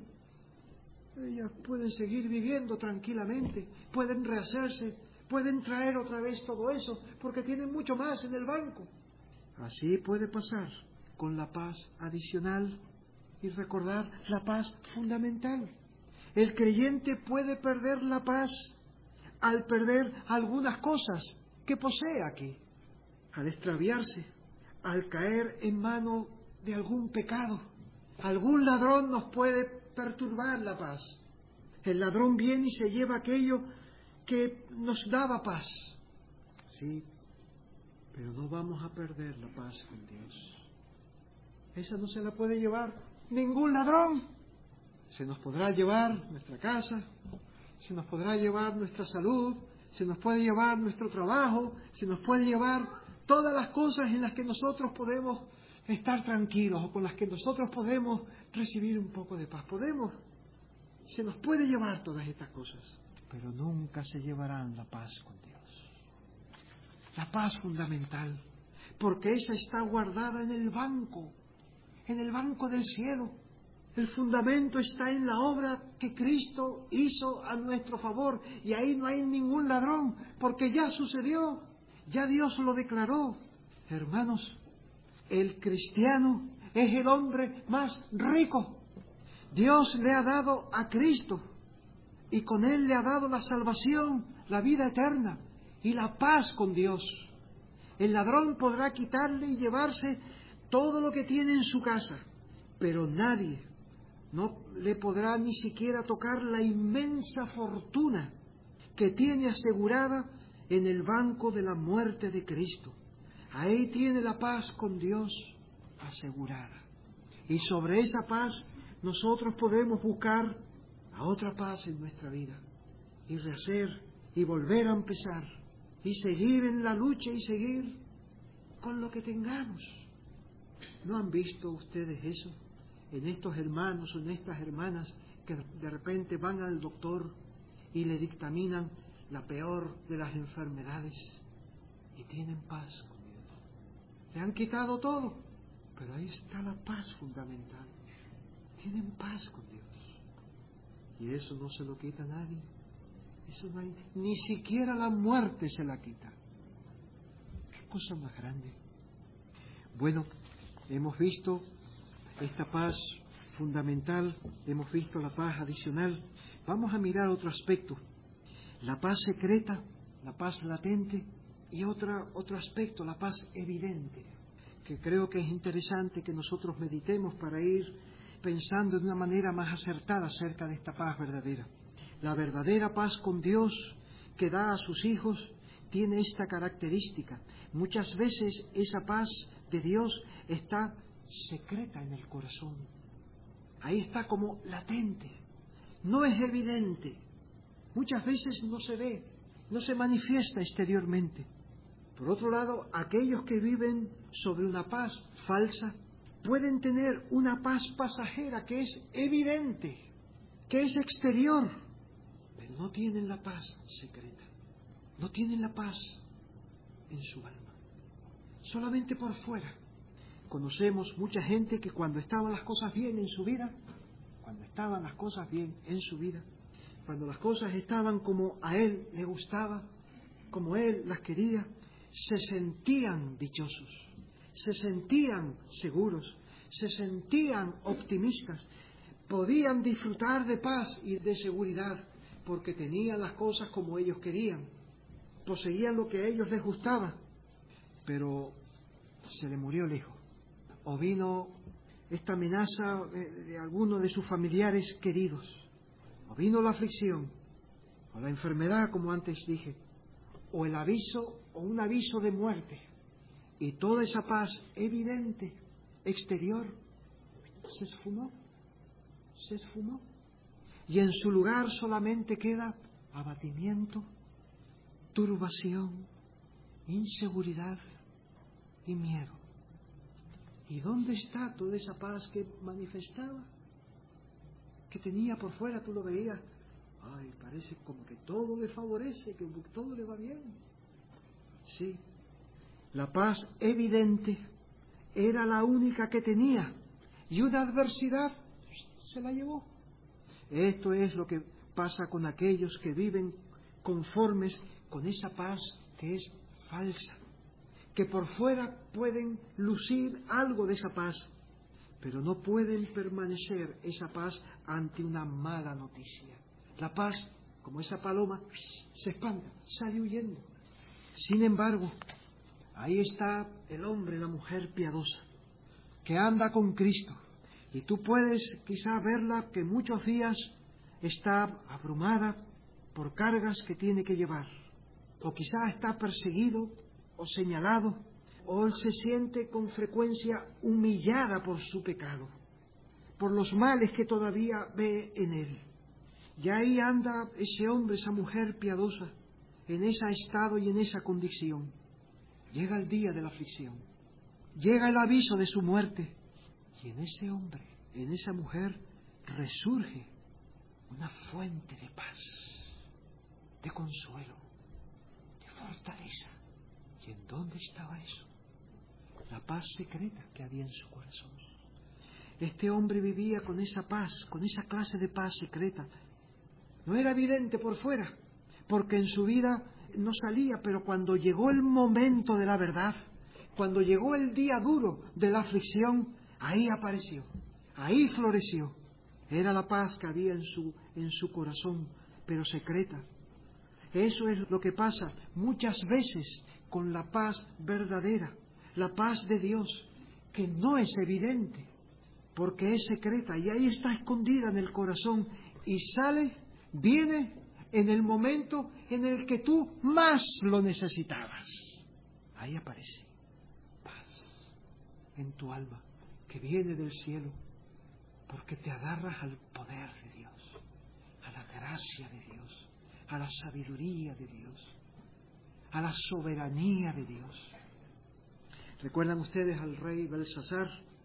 Ellas pueden seguir viviendo tranquilamente, pueden rehacerse, pueden traer otra vez todo eso, porque tienen mucho más en el banco. Así puede pasar con la paz adicional y recordar la paz fundamental. El creyente puede perder la paz al perder algunas cosas que posee aquí, al extraviarse, al caer en mano de algún pecado. Algún ladrón nos puede perturbar la paz. El ladrón viene y se lleva aquello que nos daba paz. Sí, pero no vamos a perder la paz con Dios. Esa no se la puede llevar ningún ladrón. Se nos podrá llevar nuestra casa, se nos podrá llevar nuestra salud, se nos puede llevar nuestro trabajo, se nos puede llevar todas las cosas en las que nosotros podemos estar tranquilos o con las que nosotros podemos recibir un poco de paz. Se nos puede llevar todas estas cosas, pero nunca se llevarán la paz con Dios. La paz fundamental, porque esa está guardada en el banco del cielo. El fundamento está en la obra que Cristo hizo a nuestro favor, y ahí no hay ningún ladrón, porque ya sucedió, ya Dios lo declaró. Hermanos, el cristiano es el hombre más rico. Dios le ha dado a Cristo, y con Él le ha dado la salvación, la vida eterna y la paz con Dios. El ladrón podrá quitarle y llevarse todo lo que tiene en su casa, pero nadie no le podrá ni siquiera tocar la inmensa fortuna que tiene asegurada en el banco de la muerte de Cristo. Ahí tiene la paz con Dios asegurada. Y sobre esa paz nosotros podemos buscar a otra paz en nuestra vida y rehacer y volver a empezar y seguir en la lucha y seguir con lo que tengamos. ¿No han visto ustedes eso en estos hermanos o en estas hermanas que de repente van al doctor y le dictaminan la peor de las enfermedades y tienen paz con Dios? Le han quitado todo, pero ahí está la paz fundamental. Tienen paz con Dios. Y eso no se lo quita a nadie. Eso no hay, ni siquiera la muerte se la quita. ¿Qué cosa más grande? Bueno, hemos visto esta paz fundamental, hemos visto la paz adicional. Vamos a mirar otro aspecto, la paz secreta, la paz latente y otro aspecto, la paz evidente, que creo que es interesante que nosotros meditemos para ir pensando de una manera más acertada acerca de esta paz verdadera. La verdadera paz con Dios que da a sus hijos, tiene esta característica. Muchas veces esa paz de Dios está secreta en el corazón. Ahí está como latente. No es evidente. Muchas veces no se ve, no se manifiesta exteriormente. Por otro lado, aquellos que viven sobre una paz falsa pueden tener una paz pasajera que es evidente, que es exterior, pero no tienen la paz secreta, no tienen la paz en su alma, solamente por fuera. Conocemos mucha gente que cuando estaban las cosas bien en su vida, cuando las cosas estaban como a él le gustaba, como él las quería, se sentían dichosos, se sentían seguros, se sentían optimistas, podían disfrutar de paz y de seguridad porque tenían las cosas como ellos querían, poseían lo que a ellos les gustaba, pero se le murió el hijo, o vino esta amenaza de alguno de sus familiares queridos, o vino la aflicción, o la enfermedad, como antes dije, o el aviso, o un aviso de muerte, y toda esa paz evidente, exterior, se esfumó, y en su lugar solamente queda abatimiento, turbación, inseguridad y miedo. ¿Y dónde está toda esa paz que manifestaba? Que tenía por fuera, tú lo veías. Ay, parece como que todo le favorece, que todo le va bien. Sí, la paz evidente era la única que tenía. Y una adversidad se la llevó. Esto es lo que pasa con aquellos que viven conformes con esa paz que es falsa, que por fuera pueden lucir algo de esa paz, pero no pueden permanecer esa paz ante una mala noticia. La paz, como esa paloma, se espanta, sale huyendo. Sin embargo, ahí está el hombre, la mujer piadosa, que anda con Cristo. Y tú puedes quizá verla que muchos días está abrumada por cargas que tiene que llevar. O quizá está perseguido o señalado, o él se siente con frecuencia humillada por su pecado, por los males que todavía ve en él. Y ahí anda ese hombre, esa mujer piadosa, en ese estado y en esa condición. Llega el día de la aflicción, llega el aviso de su muerte, y en ese hombre, en esa mujer, resurge una fuente de paz, de consuelo, de fortaleza. ¿Y en dónde estaba eso? La paz secreta que había en su corazón. Este hombre vivía con esa paz, con esa clase de paz secreta. No era evidente por fuera, porque en su vida no salía, pero cuando llegó el momento de la verdad, cuando llegó el día duro de la aflicción, ahí apareció, ahí floreció. Era la paz que había en su corazón, pero secreta. Eso es lo que pasa muchas veces con la paz verdadera, la paz de Dios, que no es evidente, porque es secreta y ahí está escondida en el corazón y viene en el momento en el que tú más lo necesitabas. Ahí aparece paz en tu alma, que viene del cielo, porque te agarras al poder de Dios, a la gracia de Dios, a la sabiduría de Dios, a la soberanía de Dios. ¿Recuerdan ustedes al rey Belsasar,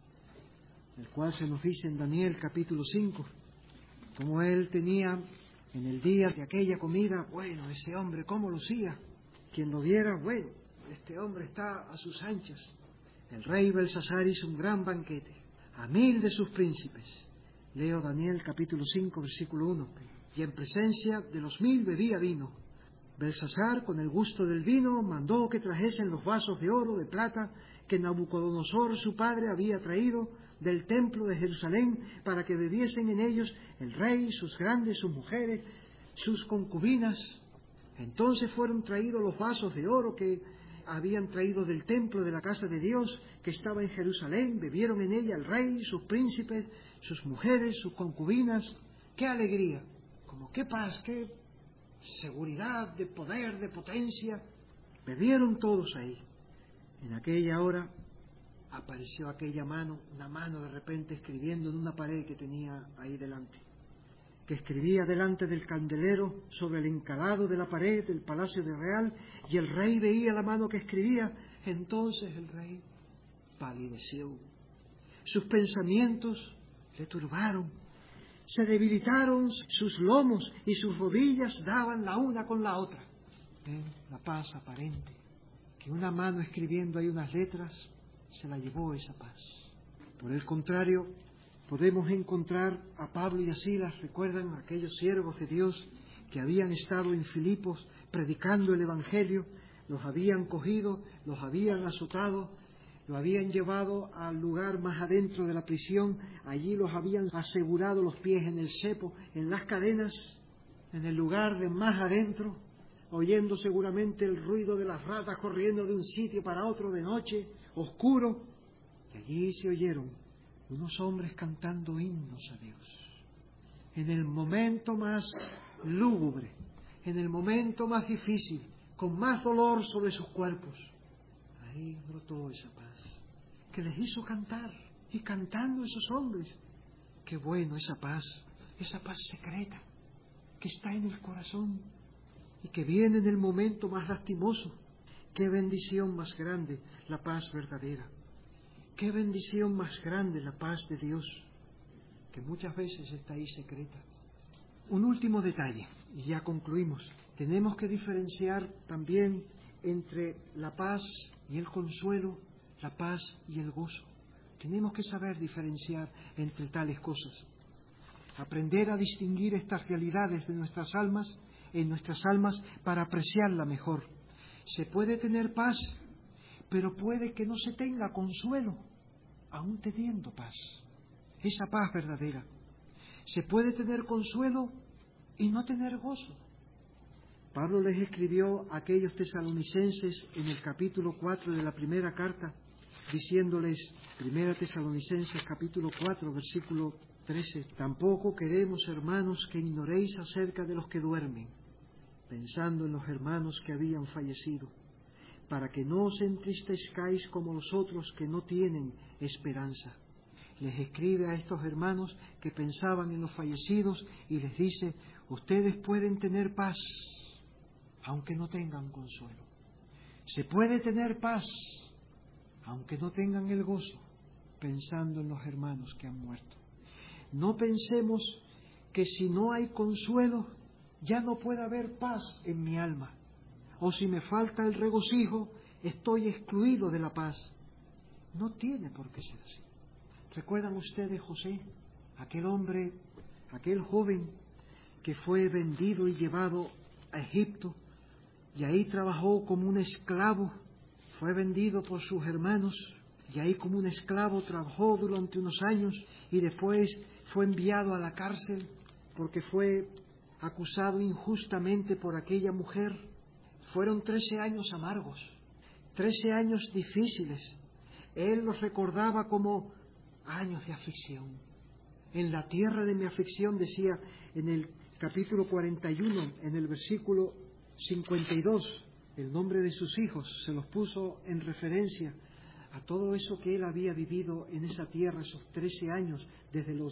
el cual se nos dice en Daniel capítulo 5, como él tenía en el día de aquella comida, bueno, ese hombre cómo lucía, quien lo viera, bueno, este hombre está a sus anchas. El rey Belsasar hizo un gran banquete a 1000 de sus príncipes. Leo Daniel capítulo 5 versículo 1. Y en presencia de los 1000 bebía vino. Belsasar, con el gusto del vino, mandó que trajesen los vasos de oro, de plata, que Nabucodonosor su padre había traído del templo de Jerusalén, para que bebiesen en ellos el rey, sus grandes, sus mujeres, sus concubinas. Entonces fueron traídos los vasos de oro que habían traído del templo de la casa de Dios, que estaba en Jerusalén. Bebieron en ella el rey, sus príncipes, sus mujeres, sus concubinas. ¡Qué alegría! Como qué paz, qué seguridad de poder, de potencia. Bebieron todos ahí. En aquella hora apareció aquella mano, una mano de repente escribiendo en una pared que tenía ahí delante, que escribía delante del candelero sobre el encalado de la pared del palacio de real, y el rey veía la mano que escribía. Entonces el rey palideció, sus pensamientos le turbaron, se debilitaron sus lomos y sus rodillas daban la una con la otra. Ven, la paz aparente, que una mano escribiendo ahí unas letras se la llevó esa paz. Por el contrario, podemos encontrar a Pablo y a Silas, recuerdan, aquellos siervos de Dios que habían estado en Filipos predicando el Evangelio, los habían cogido, los habían azotado, lo habían llevado al lugar más adentro de la prisión, allí los habían asegurado los pies en el cepo, en las cadenas, en el lugar de más adentro, oyendo seguramente el ruido de las ratas corriendo de un sitio para otro de noche, oscuro, y allí se oyeron unos hombres cantando himnos a Dios. En el momento más lúgubre, en el momento más difícil, con más dolor sobre sus cuerpos, ahí brotó esa paz que les hizo cantar. Y cantando esos hombres, qué bueno esa paz secreta que está en el corazón y que viene en el momento más lastimoso. Qué bendición más grande la paz verdadera, qué bendición más grande la paz de Dios, que muchas veces está ahí secreta. Un último detalle, y ya concluimos. Tenemos que diferenciar también entre la paz y el consuelo, la paz y el gozo. Tenemos que saber diferenciar entre tales cosas. Aprender a distinguir estas realidades de nuestras almas, en nuestras almas, para apreciarla mejor. Se puede tener paz, pero puede que no se tenga consuelo, aún teniendo paz. Esa paz verdadera. Se puede tener consuelo y no tener gozo. Pablo les escribió a aquellos tesalonicenses en el capítulo 4 de la primera carta, diciéndoles, 1 Tesalonicenses capítulo 4, versículo 13, tampoco queremos, hermanos, que ignoréis acerca de los que duermen, pensando en los hermanos que habían fallecido, para que no os entristezcáis como los otros que no tienen esperanza. Les escribe a estos hermanos que pensaban en los fallecidos y les dice, ustedes pueden tener paz, aunque no tengan consuelo. Se puede tener paz, aunque no tengan el gozo, pensando en los hermanos que han muerto. No pensemos que si no hay consuelo, ya no puede haber paz en mi alma. O si me falta el regocijo, estoy excluido de la paz. No tiene por qué ser así. ¿Recuerdan ustedes José? Aquel hombre, aquel joven que fue vendido y llevado a Egipto, y ahí trabajó como un esclavo, fue vendido por sus hermanos, y ahí como un esclavo trabajó durante unos años, y después fue enviado a la cárcel porque fue acusado injustamente por aquella mujer. Fueron 13 años amargos, 13 años difíciles. Él los recordaba como años de aflicción. En la tierra de mi aflicción, decía en el capítulo 41, en el versículo 52, el nombre de sus hijos se los puso en referencia a todo eso que él había vivido en esa tierra, esos 13 años, desde los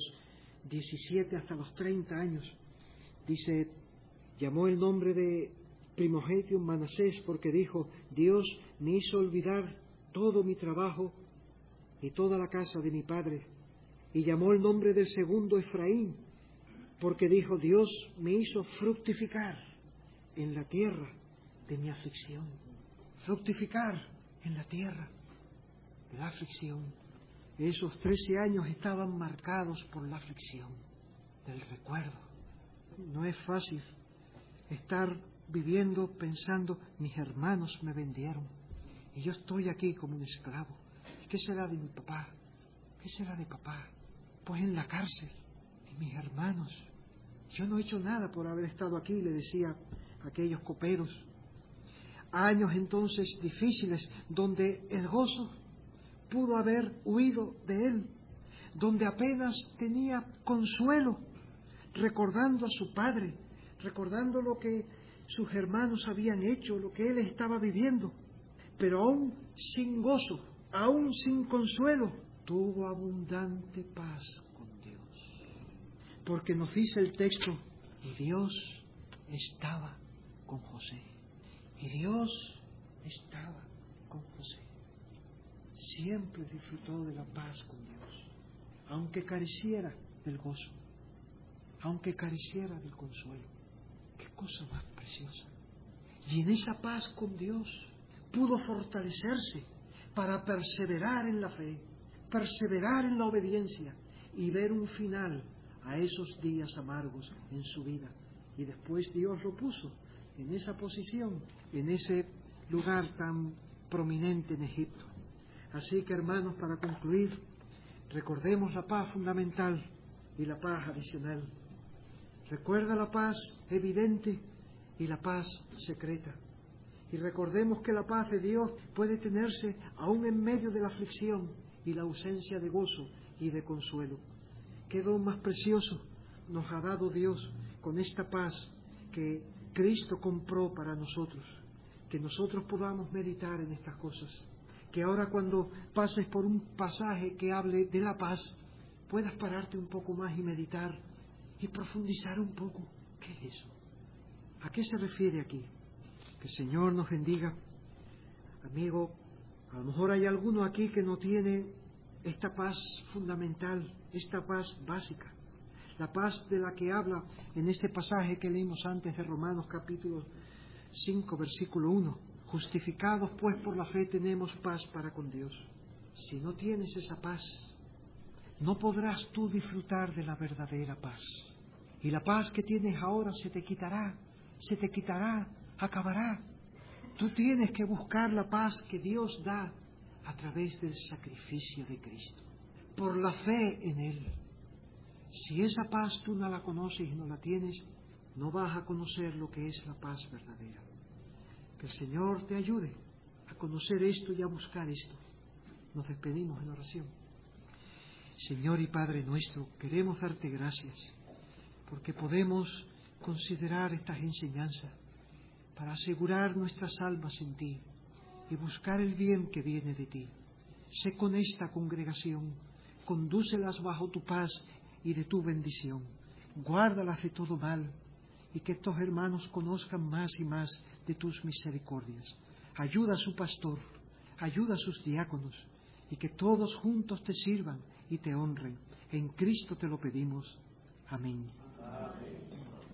17 hasta los 30 años. Dice, llamó el nombre de primogénito Manasés porque dijo, Dios me hizo olvidar todo mi trabajo y toda la casa de mi padre. Y llamó el nombre del segundo Efraín porque dijo, Dios me hizo fructificar en la tierra de mi aflicción. Fructificar en la tierra de la aflicción. Esos 13 años estaban marcados por la aflicción, del recuerdo. No es fácil estar viviendo pensando, mis hermanos me vendieron y yo estoy aquí como un esclavo. ¿Y qué será de mi papá? ¿Qué será de papá? Pues en la cárcel. Y mis hermanos, yo no he hecho nada por haber estado aquí, le decía a aquellos coperos. Años entonces difíciles donde el gozo pudo haber huido de él, donde apenas tenía consuelo, recordando a su padre, recordando lo que sus hermanos habían hecho, lo que él estaba viviendo, pero aún sin gozo, aún sin consuelo, tuvo abundante paz con Dios. Porque nos dice el texto, y Dios estaba con José. Y Dios estaba con José. Siempre disfrutó de la paz con Dios, aunque careciera del gozo, aunque careciera del consuelo. ¡Qué cosa más preciosa! Y en esa paz con Dios pudo fortalecerse para perseverar en la fe, perseverar en la obediencia y ver un final a esos días amargos en su vida. Y después Dios lo puso en esa posición, en ese lugar tan prominente en Egipto. Así que, hermanos, para concluir, recordemos la paz fundamental y la paz adicional. Recuerda la paz evidente y la paz secreta. Y recordemos que la paz de Dios puede tenerse aún en medio de la aflicción y la ausencia de gozo y de consuelo. ¿Qué don más precioso nos ha dado Dios con esta paz que Cristo compró para nosotros? Que nosotros podamos meditar en estas cosas. Que ahora cuando pases por un pasaje que hable de la paz, puedas pararte un poco más y meditar y profundizar un poco. ¿Qué es eso? ¿A qué se refiere aquí? Que el Señor nos bendiga. Amigo, a lo mejor hay alguno aquí que no tiene esta paz fundamental, esta paz básica, la paz de la que habla en este pasaje que leímos antes de Romanos capítulo 5, versículo 1. Justificados pues por la fe tenemos paz para con Dios. Si no tienes esa paz, no podrás tú disfrutar de la verdadera paz. Y la paz que tienes ahora se te quitará, acabará. Tú tienes que buscar la paz que Dios da a través del sacrificio de Cristo, por la fe en Él. Si esa paz tú no la conoces y no la tienes, no vas a conocer lo que es la paz verdadera. Que el Señor te ayude a conocer esto y a buscar esto. Nos despedimos en oración. Señor y Padre nuestro, queremos darte gracias porque podemos considerar estas enseñanzas para asegurar nuestras almas en ti y buscar el bien que viene de ti. Sé con esta congregación, condúcelas bajo tu paz y de tu bendición. Guárdalas de todo mal y que estos hermanos conozcan más y más de tus misericordias. Ayuda a su pastor, ayuda a sus diáconos y que todos juntos te sirvan y te honren. En Cristo te lo pedimos. Amén.